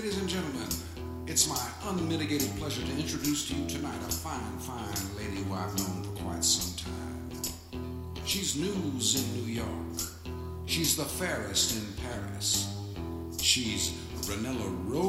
ladies and gentlemen, it's my unmitigated pleasure to introduce to you tonight a fine, fine lady who I've known for quite some time. She's news in New York. She's the fairest in Paris. She's Ranella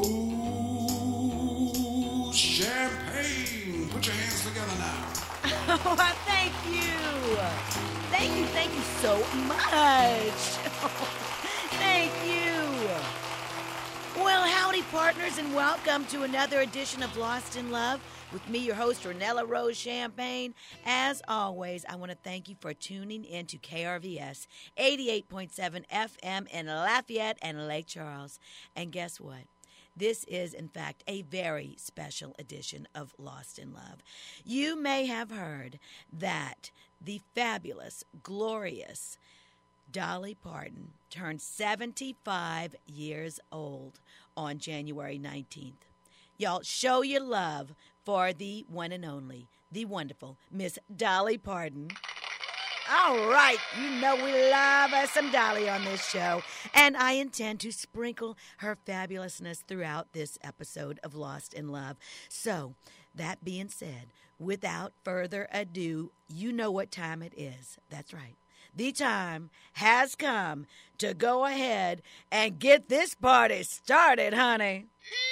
Rose Champagne. Put your hands together now. Oh, thank you. Thank you so much. Thank you. Well, howdy, partners, and welcome to another edition of Lost in Love with me, your host, Ranella Rose Champagne. As always, I want to thank you for tuning in to KRVS 88.7 FM in Lafayette and Lake Charles. And guess what? This is, in fact, a very special edition of Lost in Love. You may have heard that the fabulous, glorious Dolly Parton turned 75 years old on January 19th. Y'all, show your love for the one and only, the wonderful Miss Dolly Parton. All right, you know we love us some Dolly on this show, and I intend to sprinkle her fabulousness throughout this episode of Lost in Love. So, that being said, without further ado, you know what time it is. That's right. The time has come to go ahead and get this party started, honey.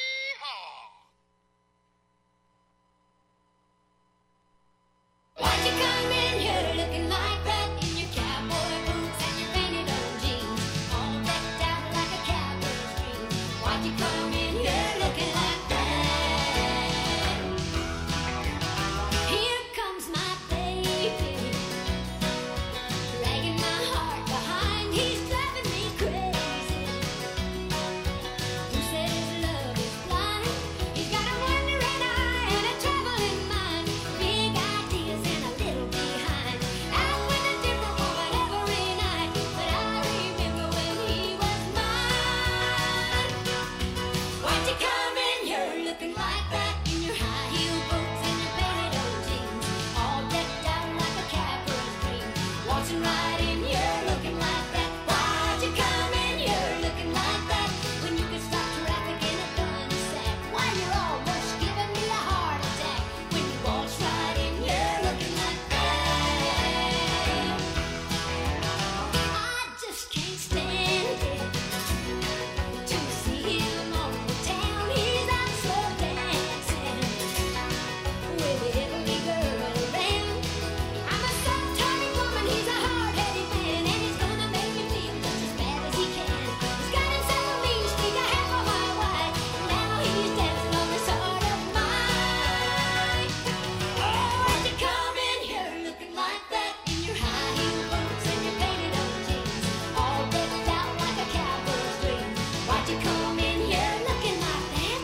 Why'd you come in here looking like that in your cowboy boots and your painted on jeans, all decked out like a cowboy's dream? Why'd you come in here looking like that? Here comes my baby, dragging my heart behind. He's driving me crazy. Who says love is blind? He's got a wandering eye and a traveling mind. Big ideas and a little behind. Out with a different woman every night. But I remember when he was mine. Why'd you come in here looking like that in your high heel boots and your painted on jeans, all decked out like a cowboy's dream? Waltzing right in here looking like that. Why'd you come in here looking like that when you could stop traffic in a gunny sack? Why you're almost giving me a heart attack when you waltz right in here looking like that. I just can't stand it to see him on the town. He's out so dancing with every girl around. I'm a soft-hearted woman, he's a hard-headed man, and he's gonna make me feel just as bad as he can. He's got himself a mean streak, a half of my wife. Now he's dancing on this heart of mine. Oh, why'd you come in here looking like that in your high heel boots and your painted on jeans, all decked out like a cowboy's dream? Why'd you come in here looking like that?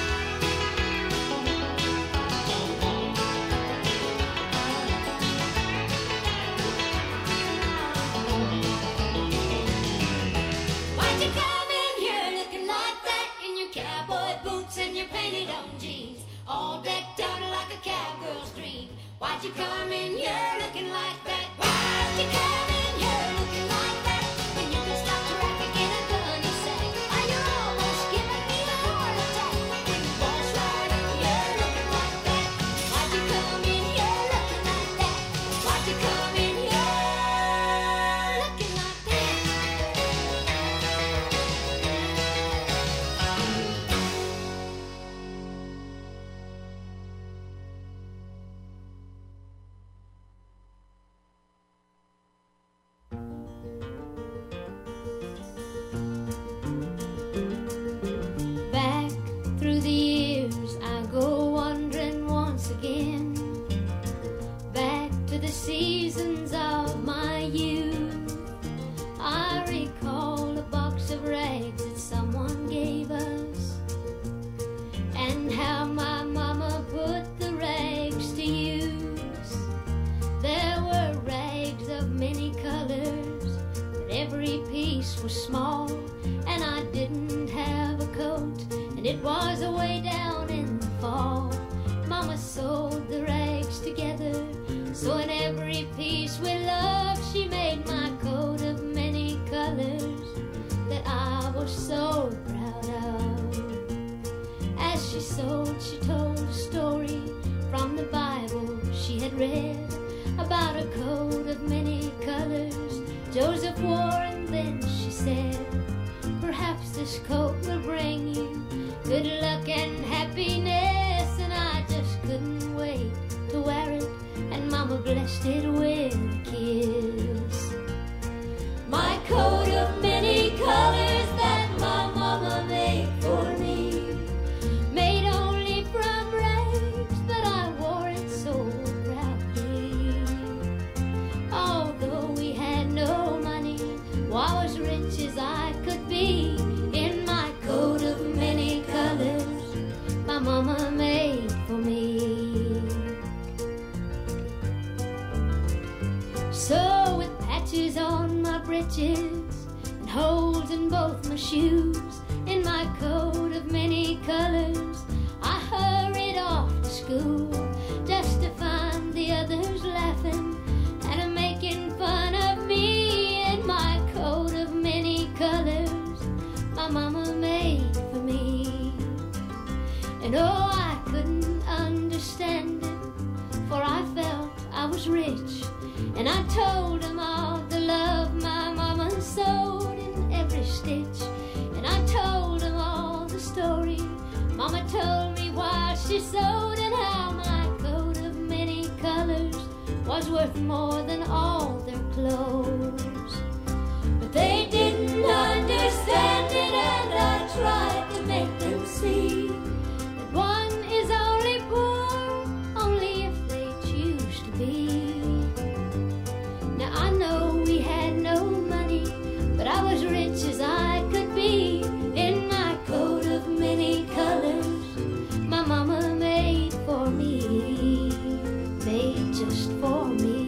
Why'd you come in here looking like that in your cowboy boots and your painted on jeans, all decked out like a cowgirl's dream? Why'd you come in here looking like that? Why'd you come in here looking like that when you could stop traffic in a gunny sack? Why you're almost giving me a heart attack when you waltz right in here looking like that? Why'd you come in here looking like that? Why'd you come in here looking like that? Back through the years I go wandering once again, back to the seasons of my youth. I recall a box of rags that someone gave us, and how my mama put the rags to use. There were rags of many colors, but every piece was small, and I didn't have a coat, and it was away down in the fall. Mama sewed the rags together, so in every piece with love she made my coat of many colors that I was so proud of. as she sewed, she told a story from the Bible she had read about a coat of many colors Joseph wore, and then she said, perhaps this coat will bring you good luck and happiness. And I just couldn't wait to wear it, and Mama blessed it with a kiss. My coat of many colors that my mama made for me, made only from rags, but I wore it so proudly. Although we had no money, I was rich as I could be, in my coat of many colors my mama made for me. So with patches on my breeches and holes in both my shoes, in my coat of many colors I hurried off to school, just to find the others laughing and making fun of me, in my coat of many colors my mama made for me. And oh, I couldn't understand it, for I felt I was rich, and I told them all the love my mama sewed in every stitch. And I told them all the story Mama told me while she sewed, and how my coat of many colors was worth more than all their clothes. But they didn't understand it, and I tried to make them see that one is only poor only if they choose to be. Now I know we had no money, but I was rich as I could be, in my coat of many colors my mama made for me, made just for me.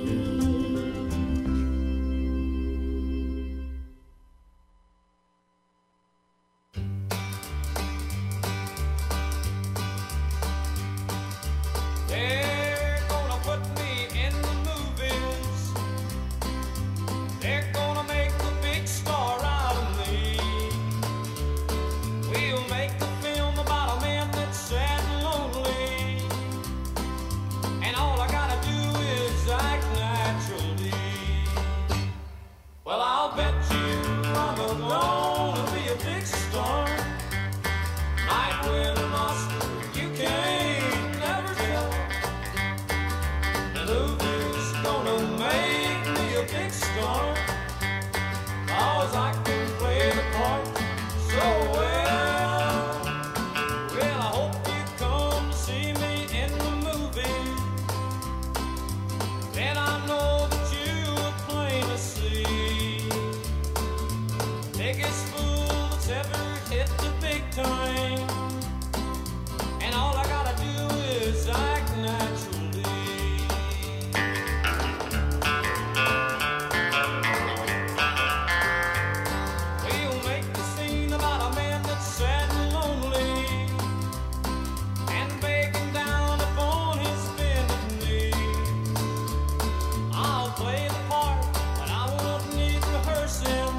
They're gonna put me in the movies. They're gonna make a big star out of me. We'll make a film about a man that's sad and lonely, and all I gotta do is act naturally. Well, I'll bet you I'm gonna be a big star. Might win an Oscar, you can't never tell. The movie's gonna make me a big star, 'cause I can play the part so well. Well, I hope you come to see me in the movie. Then I know that you will plainly see biggest fool that's ever hit the big time. And all I gotta do is act naturally. We'll make the scene about a man that's sad and lonely, and begging down upon his bended knee. I'll play the part, but I won't need rehearsing.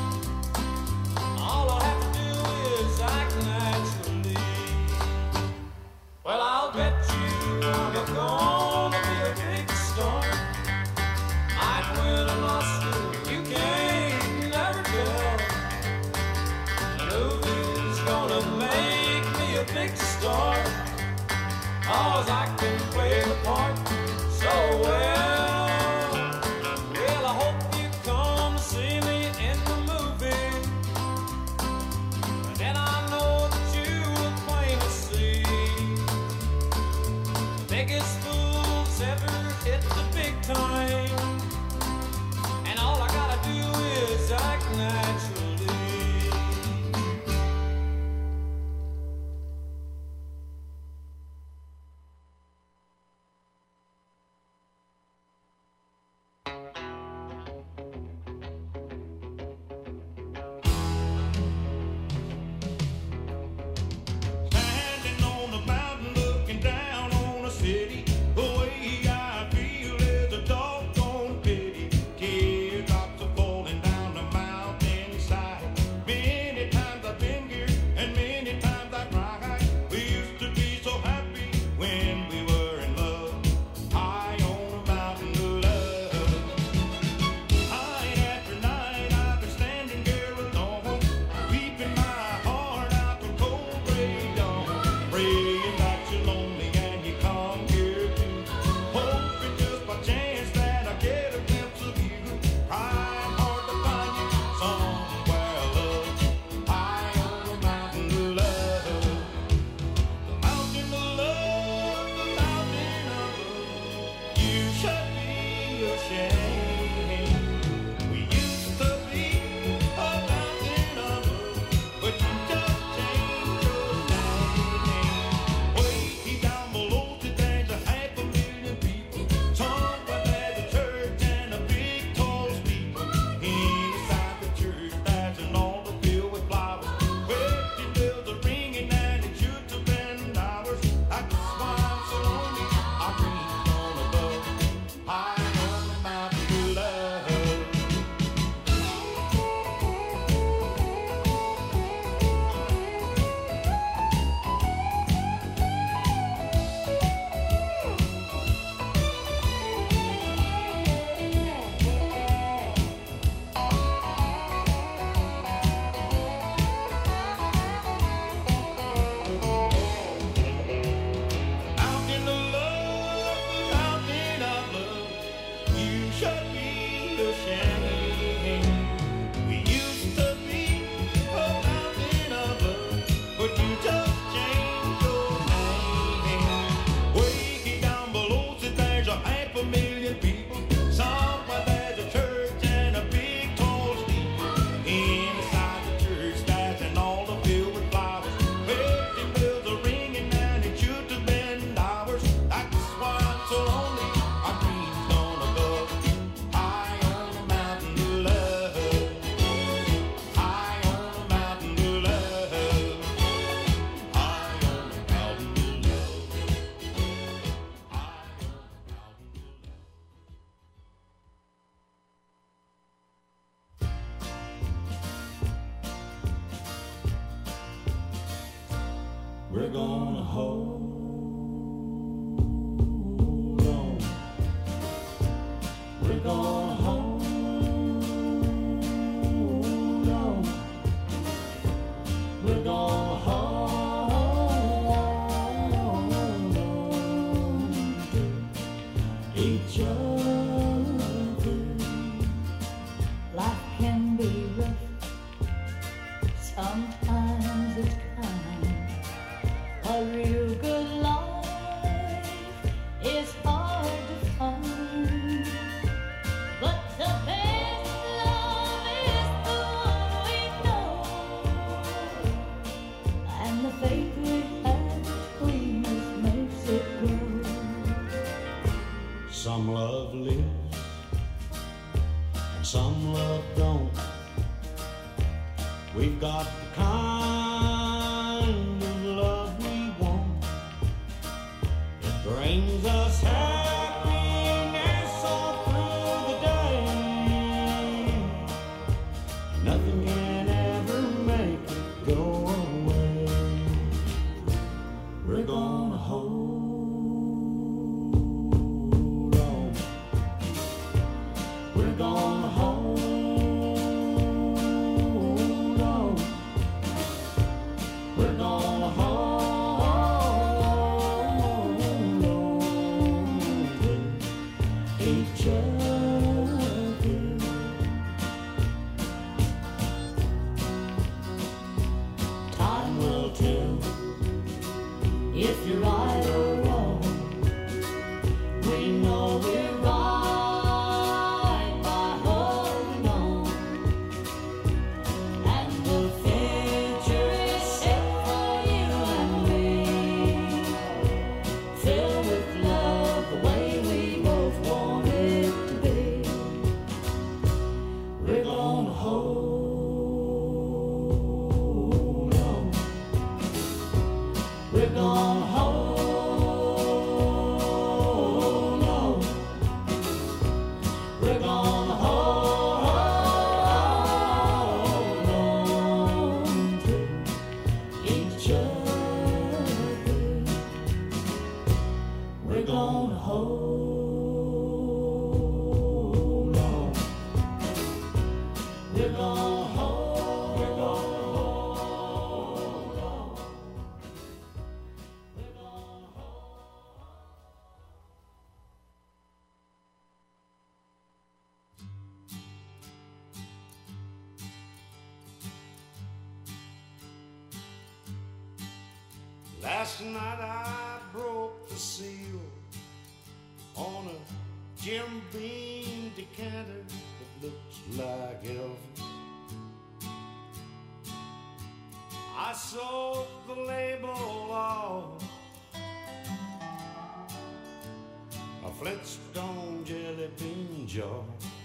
All I'll have to do is act naturally. Well, I'll bet you I'm gonna be a big star. Might win an Oscar, you can't never tell. The movie's gonna make me a big star, 'cause I can play the part so well. Well, I hope you come to see me in the movie. And then I know that you will plainly see the biggest fools ever hit the big time. And all I gotta do is act naturally. Standing on the mountain looking down on the city, the way I feel is a doggone pity. Teardrops are falling down the mountainside. Many times I've been here and many times I cried. We used We're gonna hold on. We're gonna hold on. We're gonna hold on to each other. Life can be rough, sometimes it's kind. A real good life is hard to find. But the best love is the one we know, and the faith we have between us makes it grow. Some love lives and some love don't. We've got the kind of love we want. It brings us happiness all through the day. Nothing can ever make it go away. We're gonna hold on. We're gonna hold on. We're gonna hold on to each other. Time will tell if you're right or wrong. We know we're right by holding on, and the future is set for you and me, filled with love the way we both want it to be. We're gonna hold on. We're gonna hold on. We're gonna hold on to each other. We're gonna hold on. We're gonna hold. We're gonna hold on. We're gonna hold. Last night I broke the seal on a Jim Beam decanter that looks like Elvis. I sold the label off a Flintstone jelly bean jar.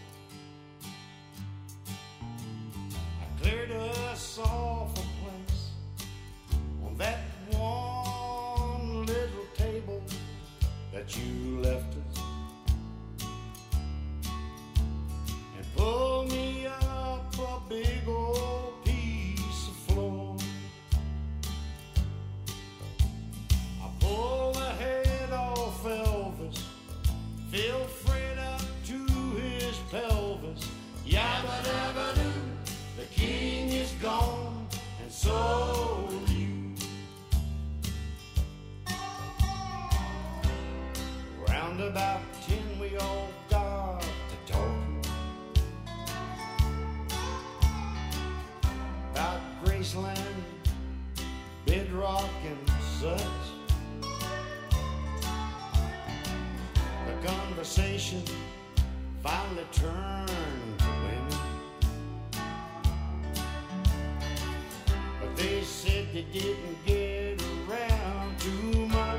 I cleared us off a place on that one little table that you left us, and pulled me up a big old piece of floor. I pulled the head off Elvis, filled Fred up to his pelvis. Yabba dabba doo, the king is gone, and so you. Round about 10 we all got to talking about Graceland, Bedrock and such. The conversation finally turned to women, but they said they didn't get around too much.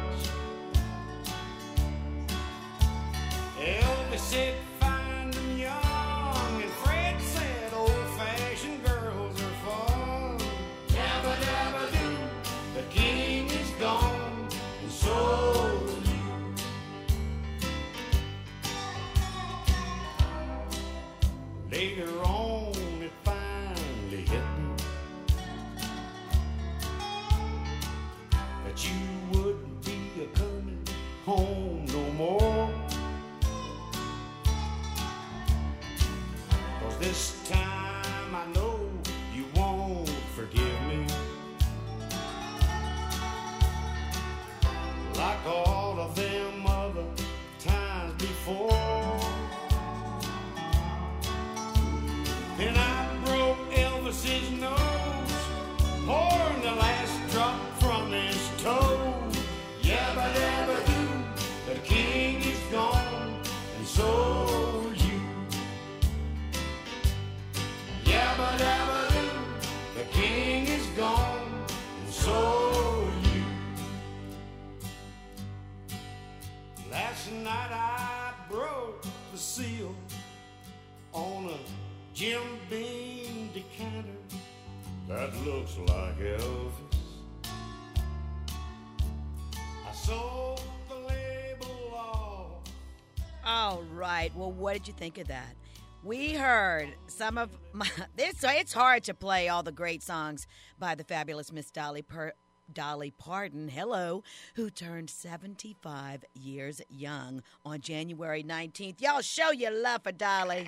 Elvis said find them young, and Fred said old-fashioned girls are fun. Dabba dabba doo, the king is gone, and so you. Later on it finally hit me. Last night I broke the seal on a Jim Beam decanter that looks like Elvis. I sold the label off. All right. Well, what did you think of that? We heard some of my. It's hard to play all the great songs by the fabulous Miss Dolly Parton, hello, who turned 75 years young on January 19th. Y'all show your love for Dolly.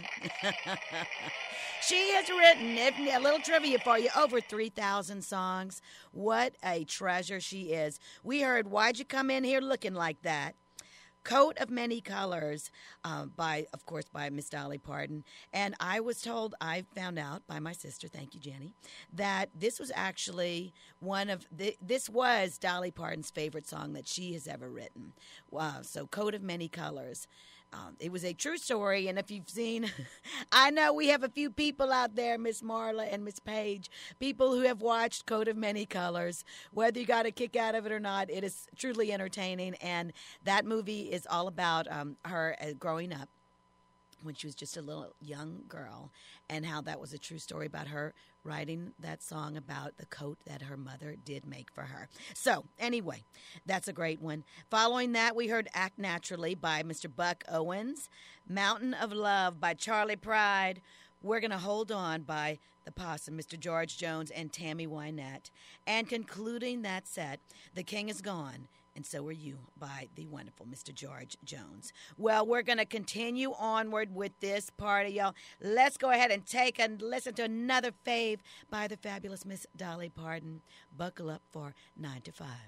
She has written, a little trivia for you, over 3,000 songs. What a treasure she is. We heard Why'd You Come In Here Looking Like That? Coat of Many Colors, by Miss Dolly Parton. And I found out by my sister, thank you, Jenny, that this was actually this was Dolly Parton's favorite song that she has ever written. Wow, so Coat of Many Colors. It was a true story, and if you've seen, I know we have a few people out there, Miss Marla and Miss Page, people who have watched Coat of Many Colors. Whether you got a kick out of it or not, it is truly entertaining, and that movie is all about her growing up when she was just a little young girl, and how that was a true story about her writing that song about the coat that her mother did make for her. So, anyway, that's a great one. Following that, we heard Act Naturally by Mr. Buck Owens, Mountain of Love by Charlie Pride, We're Gonna Hold On by the Possum, Mr. George Jones and Tammy Wynette, and concluding that set, The King Is Gone, and So Are You by the wonderful Mr. George Jones. Well, we're going to continue onward with this party, y'all. Let's go ahead and take and listen to another fave by the fabulous Miss Dolly Parton. Buckle up for 9 to 5.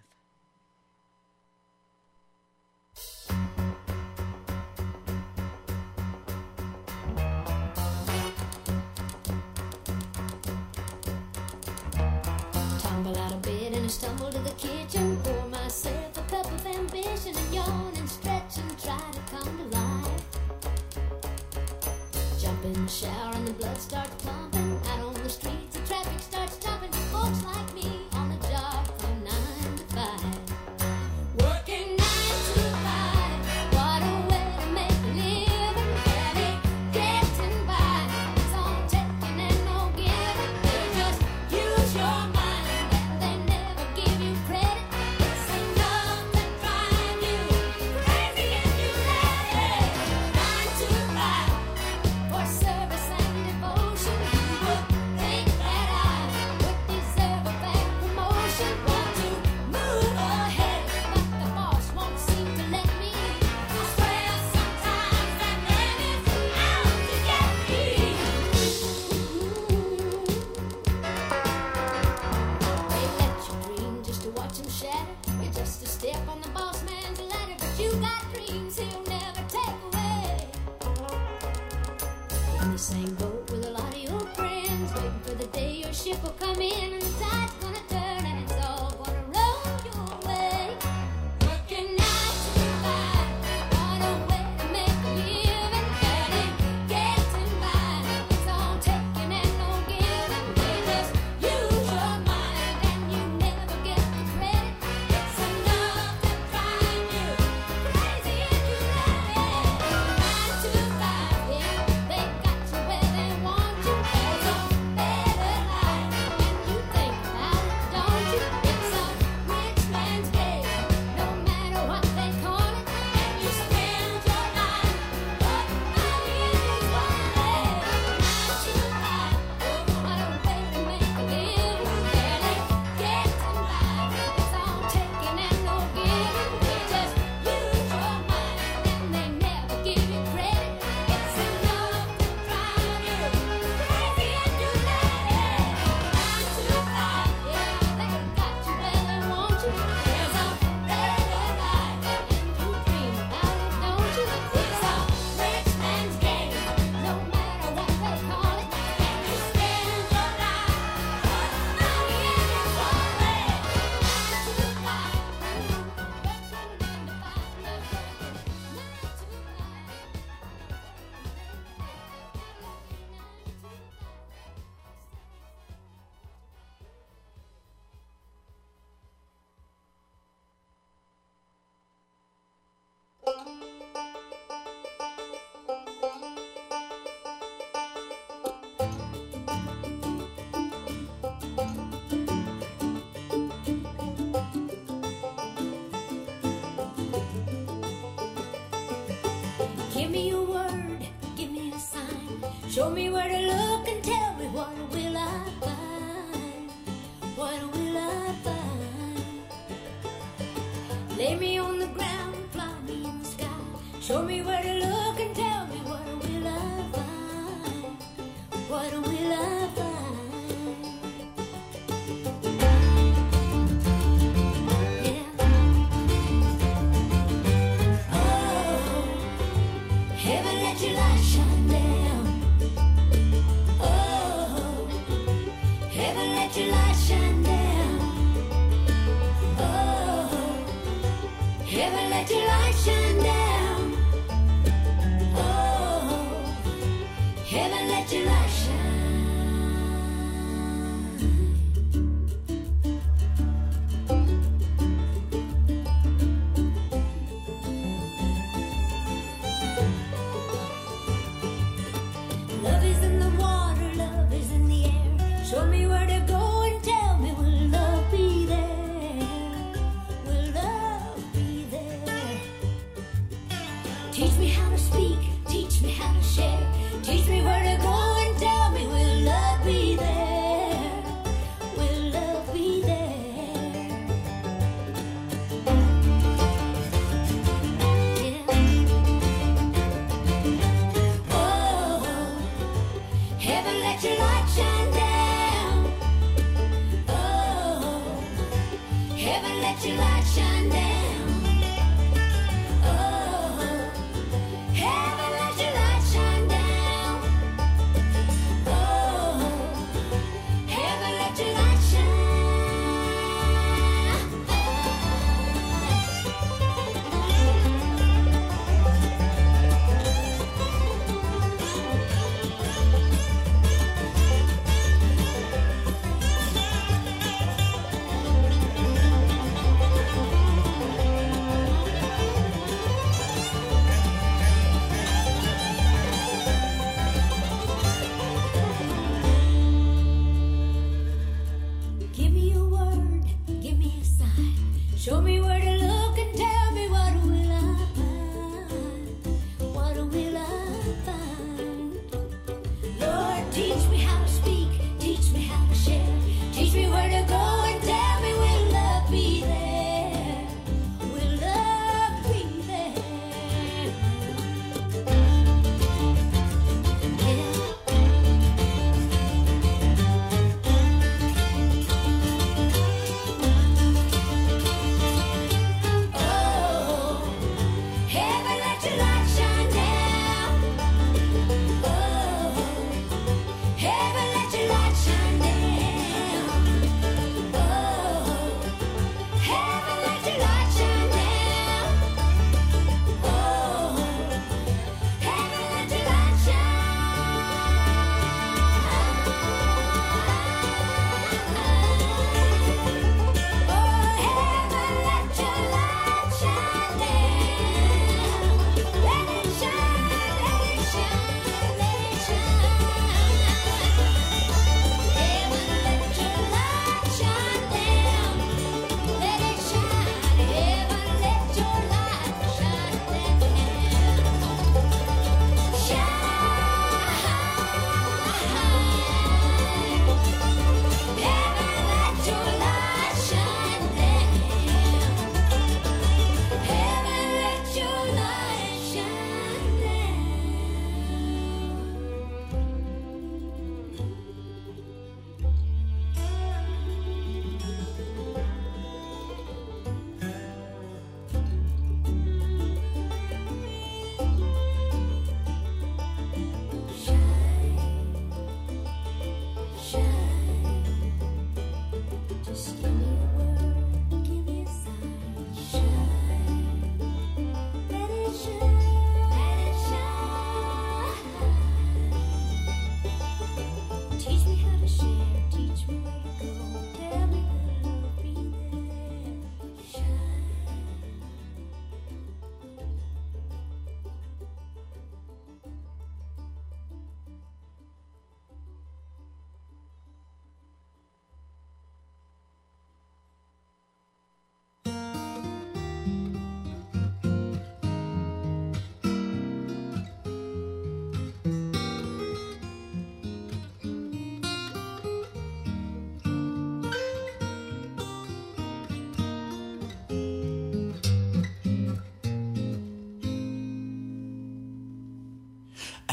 Tumble out of bed and I stumble to the kitchen. Pour myself a cup of ambition and yawn and stretch and try to come to life. Jump in the shower and the blood starts pumping. Out on the streets the traffic starts jumping. Folks like me on the job from 9 to 5. Working 9 to 5. What a way to make a living. Barely getting by. It's all taking and no giving. They just use your mind and they never give you credit. It's enough to drive you crazy if you let it. 9 to 5 for service and devotion. You would think that I would deserve a bad promotion. Want to move ahead, but the boss won't seem to let me. I swear sometimes that man is out to get me. They let you dream just to watch him shatter. You're just a step on the boss man's ladder, but you got dreams he'll never take away. In the same boat with a lot of your friends, waiting for the day your ship will come in and the tide's gonna turn and it's all gonna roll your way. Working 9 to 5, what a way to make a living. Barely getting by, it's all taking and no giving. They just use your mind and you never get the credit. It's enough to drive you crazy if you let it. 9 to 5, yeah, they got you where they want you. There's a better life, and you Show me where to look and tell me what will I find? What will I find? Lay me on the ground, fly me in the sky. Show me where to look and tell me what will I find? What will I find? Let your light shine down. Oh, heaven, let your light shine. Love is in the water, love is in the air. Show me where to go and tell me will love be there? Will love be there? Teach me how to speak, teach me how to share. Teach me where to go and tell me will love be there? Will love be there? Yeah. Oh, heaven, let your light shine down. Oh, heaven, let your light shine down. Oh, heaven, let your light shine down.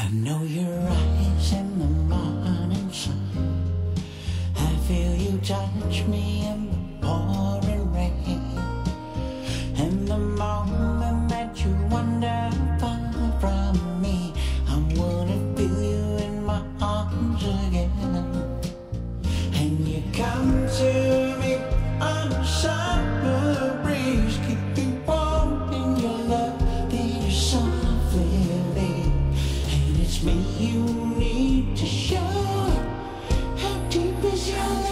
I know your eyes in the morning sun. I feel you touch me in the pouring rain. And the moment that you wander far from me, I wanna feel you in my arms again. And you come to me on a summer breeze, keep me warm in your love that you softly leave. And it's me you need to show. How deep is your love?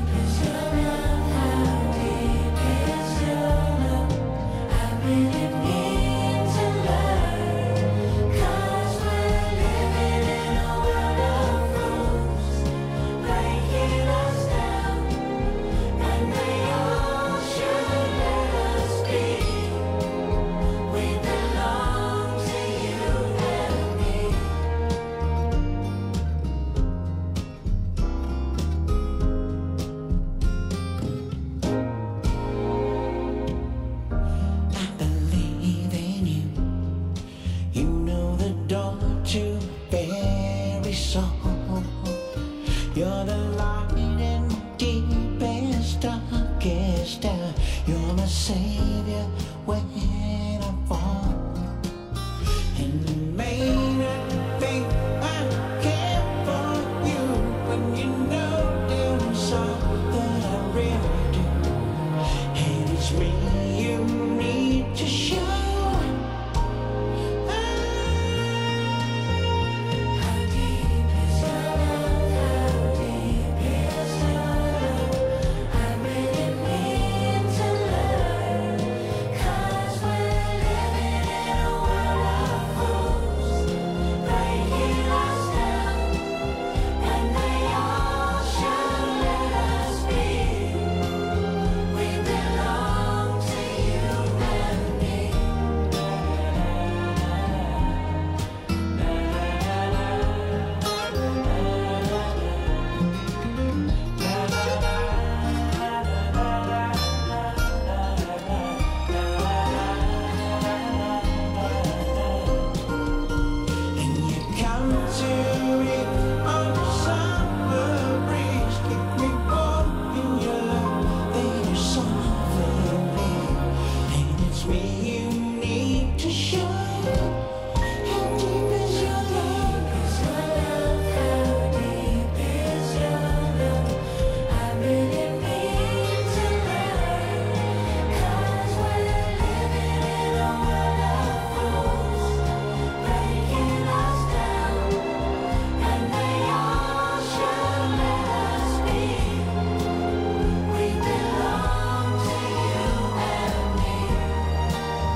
How deep is your love? I really need to learn, 'cause we're living in a world of fools, breaking us down, and they all should let us be. We belong to you and me. I believe in you. You know the door to every soul. You're the light in the deepest, darkest hour. You're my savior when I fall. And you may not think I care for you, when you know down inside that I really do. And it's me you need to show. How deep is your love? How deep is your love? I really need to learn, 'cause we're living in a world of fools, breaking us down, and they all should let us be. We belong to you and me. And you come to me on a summer breeze, keep me warm in your love that you softly leave. And it's me you need to show. How deep is your love? How deep is your love? I really need to learn, 'cause we're living in a world of fools, breaking us down, and they all should let us be. We belong to you and me.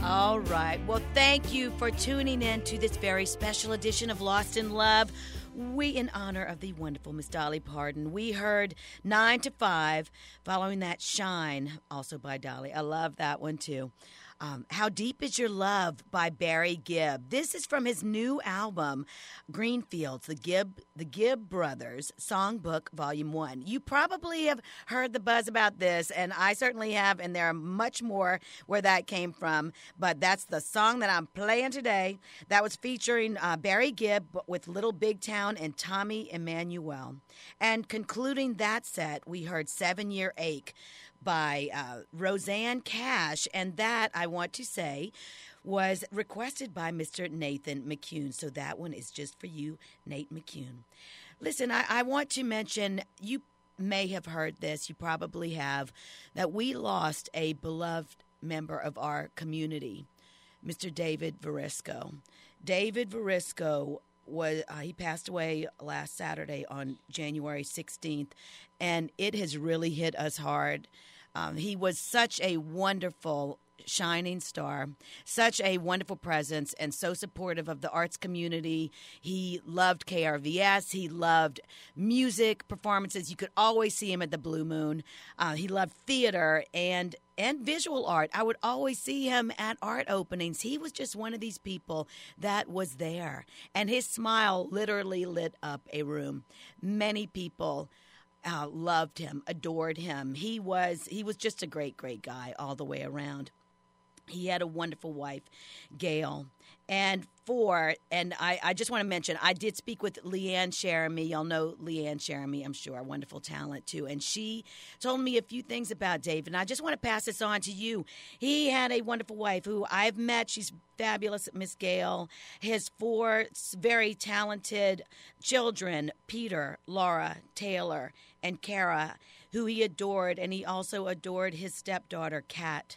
All right. Well, thank you for tuning in to this very special edition of Lost in Love. We, in honor of the wonderful Miss Dolly Parton, we heard 9 to 5, following that Shine, also by Dolly. I love that one, too. How Deep Is Your Love by Barry Gibb. This is from his new album, Greenfields, the Gibb Brothers Songbook Volume 1. You probably have heard the buzz about this, and I certainly have, and there are much more where that came from, but that's the song that I'm playing today. That was featuring Barry Gibb with Little Big Town and Tommy Emmanuel. And concluding that set, we heard 7 Year Ache by Roseanne Cash, and that, I want to say, was requested by Mr. Nathan McCune. So that one is just for you, Nate McCune. Listen, I want to mention, you may have heard this, you probably have, that we lost a beloved member of our community, Mr. David Varisco. David Varisco he passed away last Saturday on January 16th, and it has really hit us hard. He was such a wonderful shining star, such a wonderful presence, and so supportive of the arts community. He loved KRVS. He loved music performances. You could always see him at the Blue Moon. He loved theater and visual art. I would always see him at art openings. He was just one of these people that was there, and his smile literally lit up a room. Many people loved him, adored him. He was just a great, great guy all the way around. He had a wonderful wife, Gail. And I just want to mention, I did speak with Leanne Cheramy. Y'all know Leanne Cheramy, I'm sure, a wonderful talent too. And she told me a few things about David. And I just want to pass this on to you. He had a wonderful wife who I've met. She's fabulous, Miss Gail. His 4 very talented children, Peter, Laura, Taylor, and Kara, who he adored. And he also adored his stepdaughter, Kat.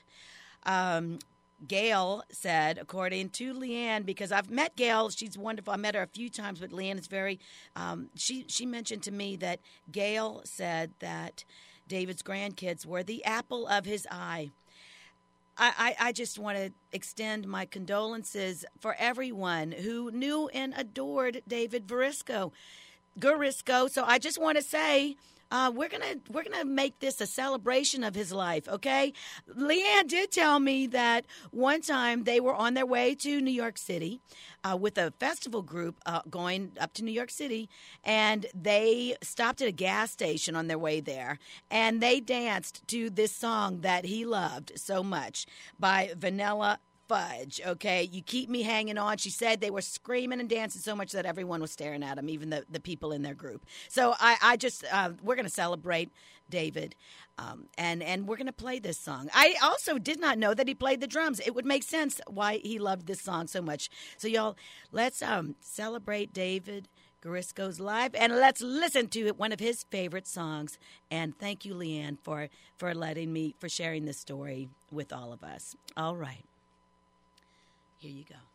Gail said, according to Leanne, because I've met Gail, she's wonderful. I met her a few times, but Leanne is very, she mentioned to me that Gail said that David's grandkids were the apple of his eye. I just want to extend my condolences for everyone who knew and adored David Varisco. So I just want to say, we're gonna make this a celebration of his life, okay? Leanne did tell me that one time they were on their way to New York City with a festival group going up to New York City, and they stopped at a gas station on their way there, and they danced to this song that he loved so much by Vanilla Fudge, okay? You Keep Me Hanging On. She said they were screaming and dancing so much that everyone was staring at him, even the people in their group. So I just, we're going to celebrate David, and we're going to play this song. I also did not know that he played the drums. It would make sense why he loved this song so much. So y'all, let's celebrate David Varisco's life, and let's listen to one of his favorite songs. And thank you, Leanne, for sharing this story with all of us. All right. Here you go.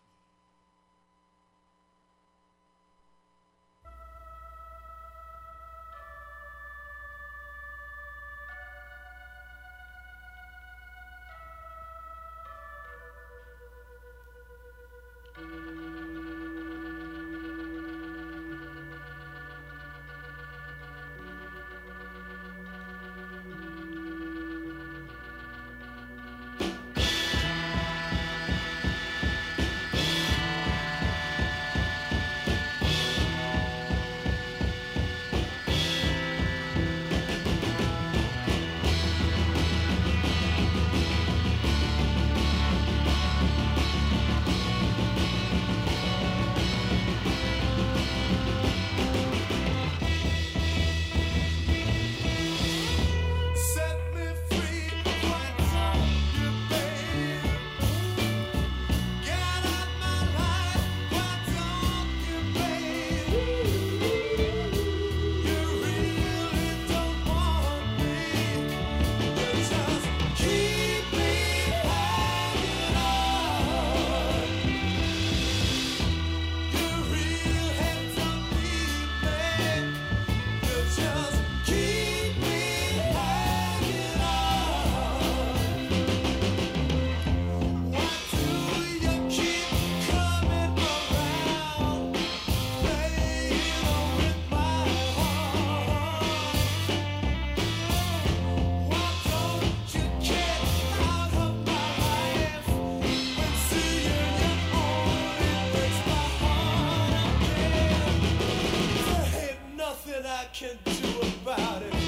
can do about it.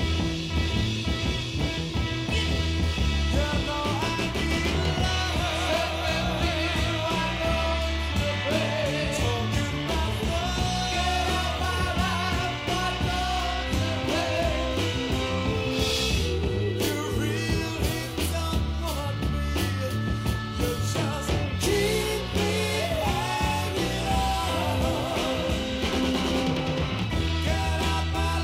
You know I need love. I know the pain. Talking about love. Get out my life. I know the pain. You really don't want me. You just keep me hanging on. Get out my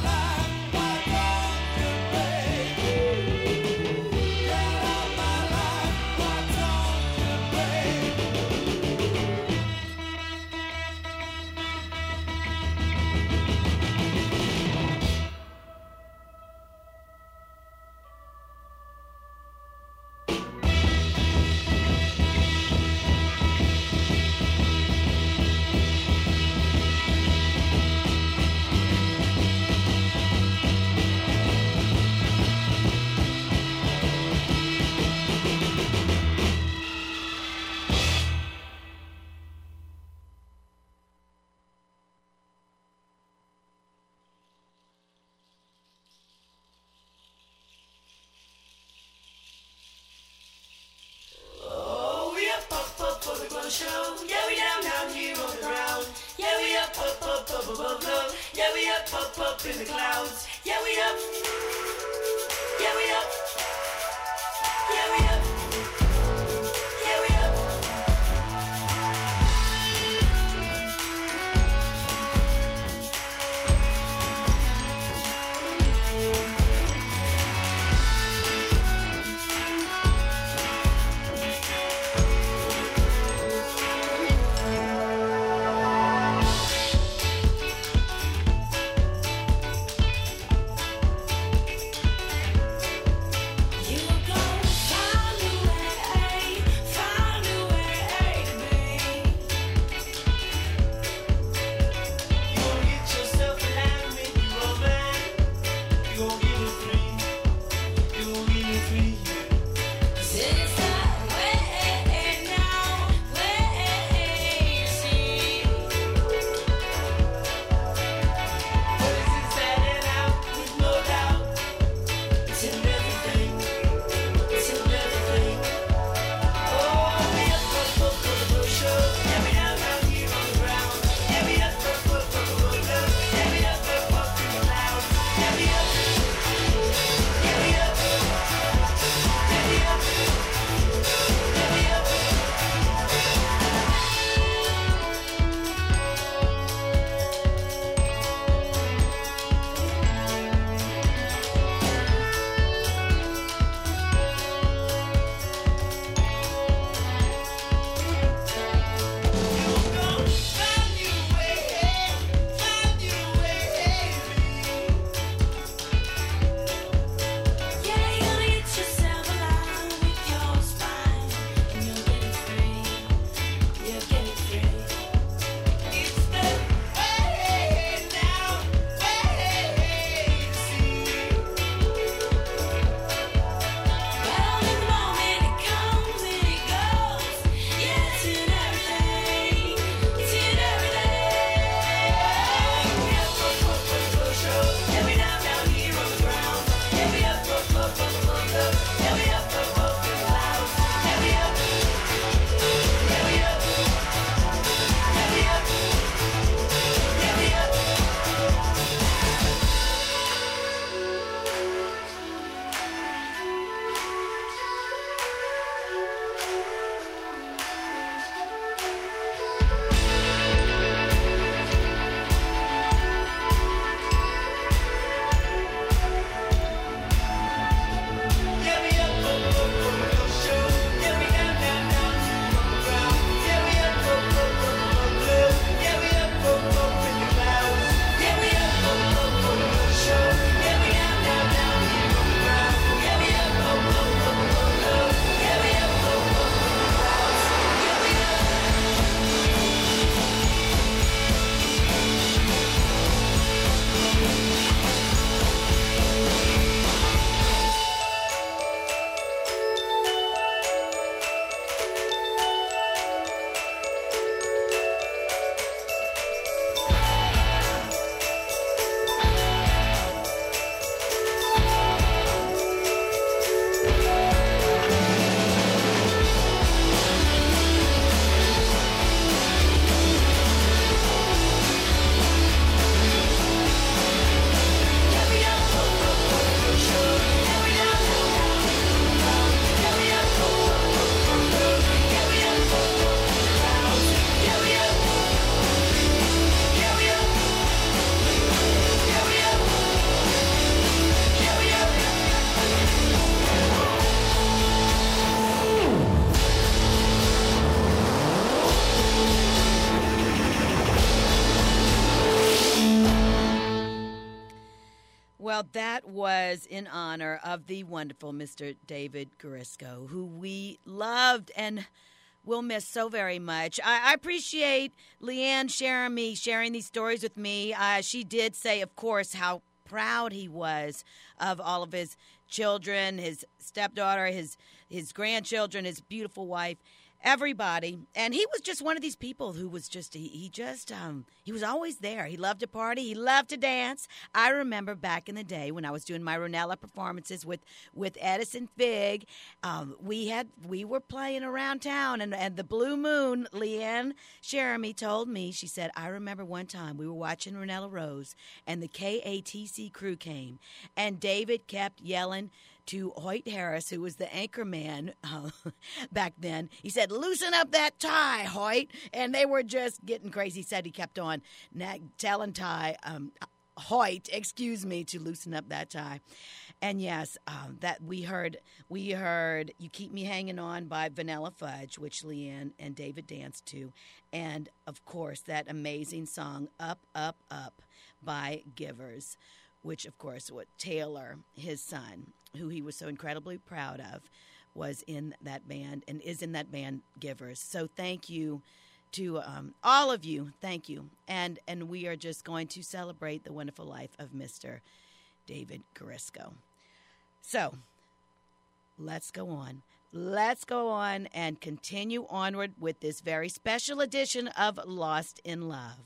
Well, that was in honor of the wonderful Mr. David Garisco, who we loved and will miss so very much. I appreciate Leanne sharing these stories with me. She did say, of course, how proud he was of all of his children, his stepdaughter, his grandchildren, his beautiful wife, everybody. And he was just one of these people who was just, he was always there. He loved to party. He loved to dance. I remember back in the day when I was doing my Ronella performances with Edison Fig, we were playing around town, and the Blue Moon, Leanne Jeremy told me, she said, I remember one time we were watching Ronella Rose, and the KATC crew came, and David kept yelling to Hoyt Harris, who was the anchor man back then. He said, loosen up that tie, Hoyt. And they were just getting crazy. He said he kept on telling Hoyt, to loosen up that tie. And yes, that we heard You Keep Me Hanging On by Vanilla Fudge, which Leanne and David danced to. And, of course, that amazing song, Up, Up, Up by Givers, which, of course, what Taylor, his son, who he was so incredibly proud of, was in that band and is in that band, Givers. So thank you to all of you. Thank you. And we are just going to celebrate the wonderful life of Mr. David Garisco. So let's go on. Let's go on and continue onward with this very special edition of Lost in Love.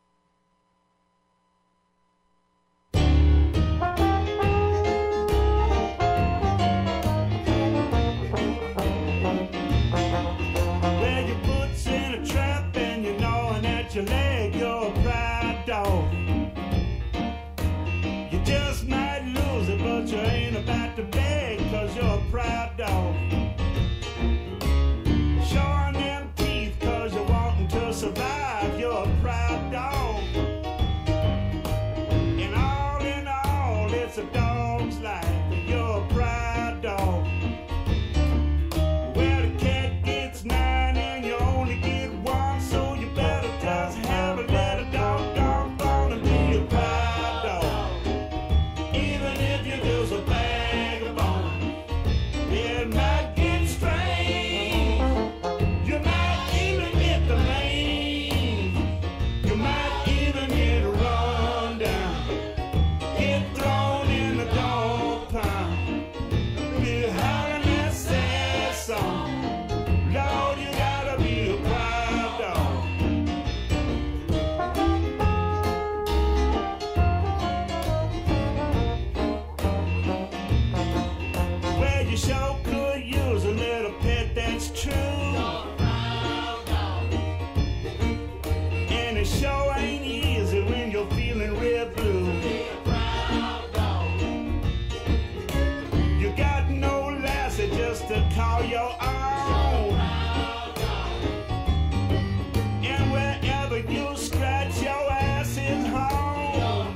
Your leg, you're a proud dog. You just might lose it, but you ain't about to beg, 'cause you're a proud dog. Showing them teeth 'cause you're wanting to survive, you're a proud dog. And all in all, it's a dog's life, and you're a proud dog. Well, the cat gets 9 and you only get 1, so you better just have a little dog gonna be a proud dog. Even if you're just a bag of bones, it might get strange. You might even get the mange. You might even get run down, get thrown in the dog pound. Be howling that sad song. Lord, you gotta be a proud dog. Well, you sure could use a little pet, that's true. And it sure ain't easy when you're feeling real blue. You got no lassie just to call your own. And wherever you scratch, your ass is home.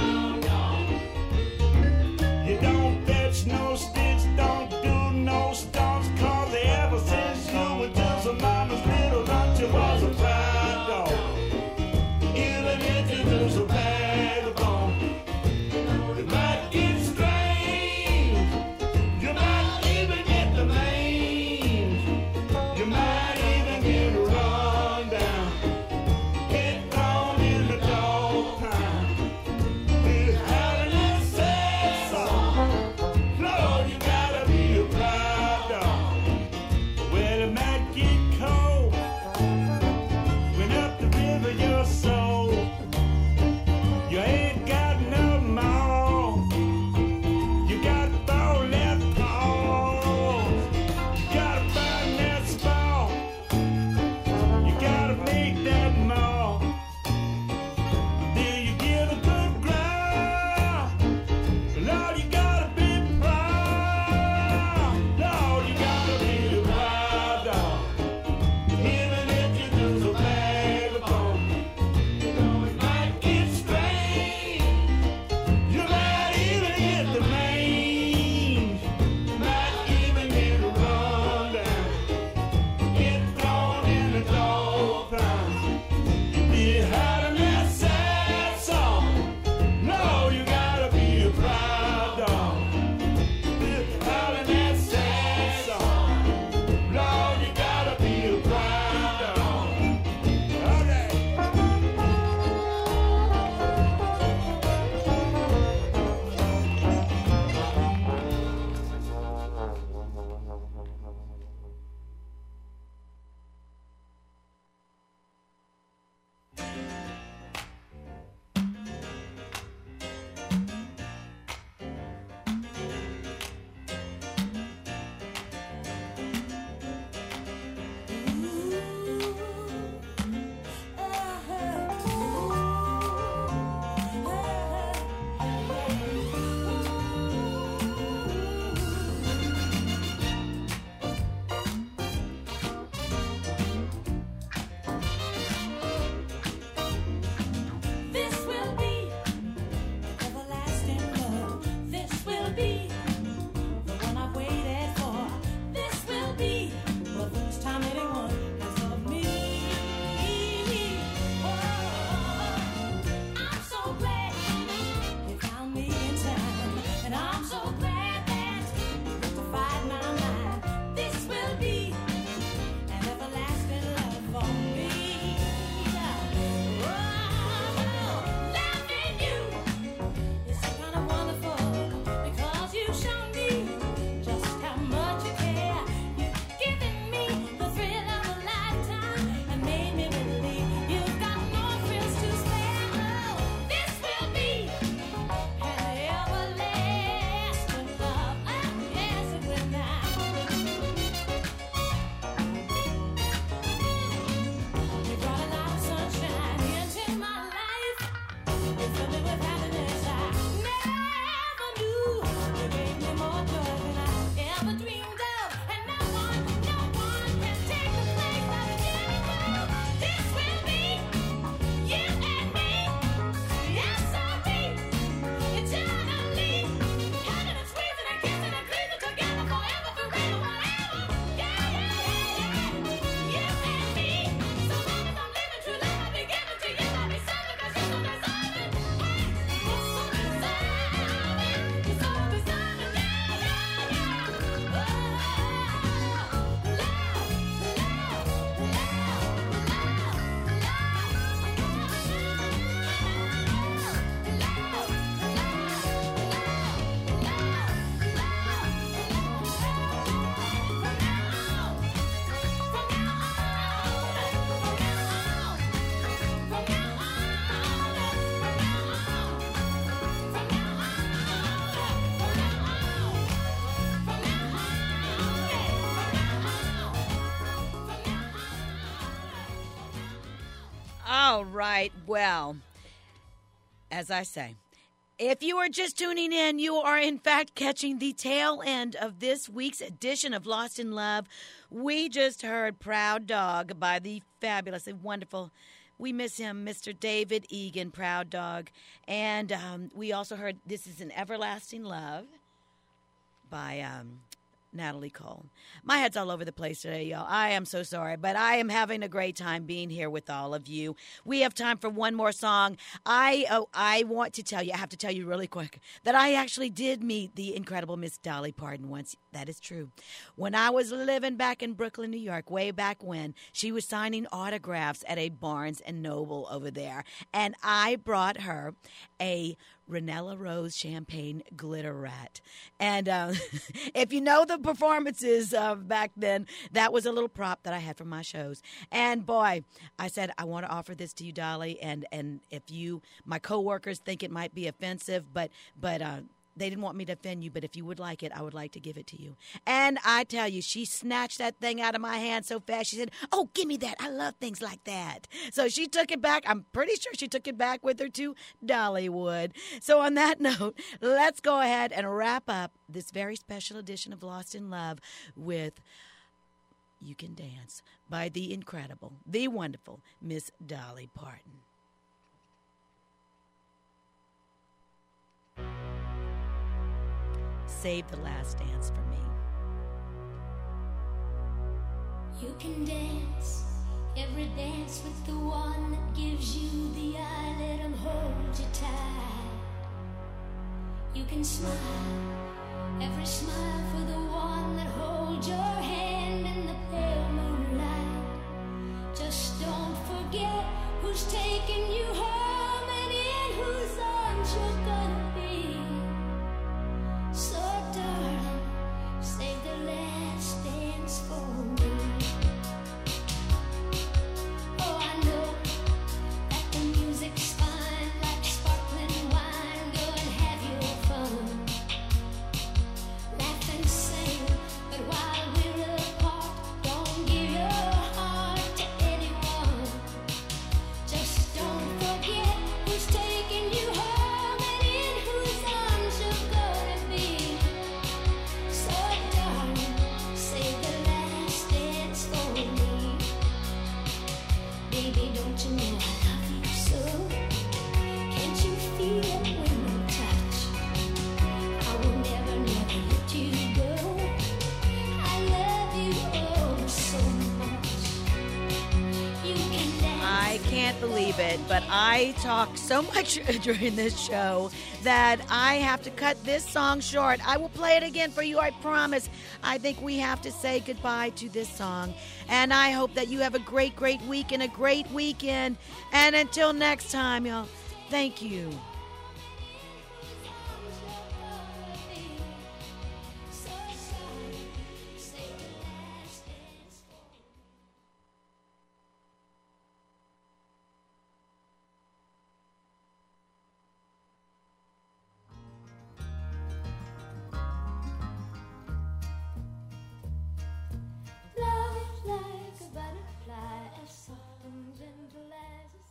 You don't fetch no sticks, don't do no stunts, 'cause ever since you were just a mama's little lunch, you was a proud dog. All right. Well, as I say, if you are just tuning in, you are in fact catching the tail end of this week's edition of Lost in Love. We just heard Proud Dog by the fabulous and wonderful, we miss him, Mr. David Egan, Proud Dog. And we also heard This Is an Everlasting Love by Natalie Cole. My head's all over the place today, y'all. I am so sorry, but I am having a great time being here with all of you. We have time for one more song. I want to tell you, I have to tell you really quick, that I actually did meet the incredible Miss Dolly Parton once. That is true. When I was living back in Brooklyn, New York, way back when, she was signing autographs at a Barnes & Noble over there, and I brought her a Ranella Rose Champagne Glitter Rat. And if you know the performances back then, that was a little prop that I had from my shows. And boy, I said, I want to offer this to you, Dolly. And if you, my coworkers think it might be offensive, but they didn't want me to offend you, but if you would like it, I would like to give it to you. And I tell you, she snatched that thing out of my hand so fast. She said, oh, give me that. I love things like that. So she took it back. I'm pretty sure she took it back with her to Dollywood. So on that note, let's go ahead and wrap up this very special edition of Lost in Love with You Can Dance by the incredible, the wonderful Miss Dolly Parton. Save the last dance for me. You can dance, every dance with the one that gives you the eye, let him hold you tight. You can smile, every smile for the one that holds your hand in the pale moonlight. Just don't forget who's taking you home and in whose arms you're gonna be. So darling, save the last dance for me. Oh, I know that the music's fine, like sparkling wine. Go and have your fun, laugh and sing. But while we're apart, don't give your heart to anyone. Just don't forget who's taking you home and in whose arms you're gonna be. So darling, save the last dance for me. Baby, don't you know I love you so? Can't you feel it when we touch? I will never, never let you go. I love you oh so much. You can dance. I can't believe it, but I talk so much during this show that I have to cut this song short. I will play it again for you, I promise. I think we have to say goodbye to this song. And I hope that you have a great, great week and a great weekend. And until next time, y'all, thank you. So sorry, save the last dance for me. Love is like a butterfly, as soft and gentle as a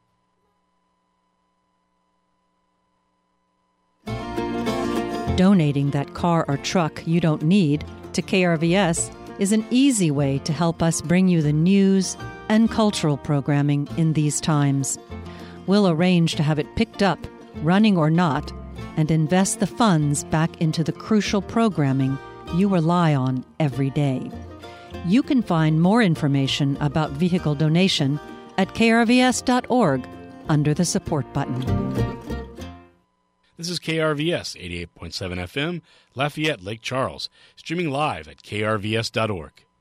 Donating that car or truck you don't need to KRVS is an easy way to help us bring you the news and cultural programming in these times. We'll arrange to have it picked up, running or not, and invest the funds back into the crucial programming you rely on every day. You can find more information about vehicle donation at krvs.org under the support button. This is KRVS 88.7 FM, Lafayette, Lake Charles, streaming live at krvs.org.